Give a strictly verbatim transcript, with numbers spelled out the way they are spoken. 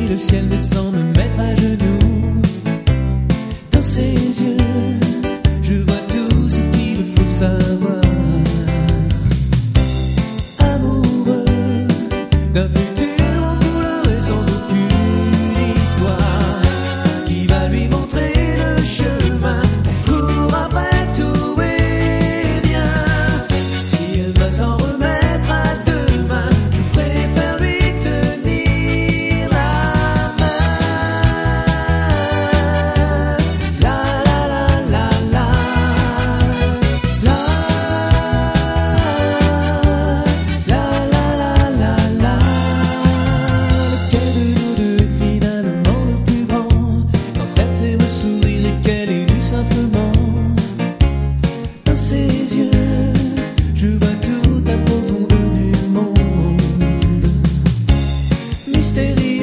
le ciel descend me mettre à genoux. Dans ses yeux, je vois tout ce qu'il faut savoir. Amoureux d'un futur en couleur et sans aucune histoire, qui va lui montrer le chemin. Cours après tout et bien. Si elle va s'en remettre à deux mains, je préfère lui tenir la main. La la la la la. La la la la la la. Lequel de nous deux est finalement le plus grand? Quand elle sait me sourire et qu'elle est nue simplement. Dans ses yeux, je vois toute la profondeur du monde. Mystérieux.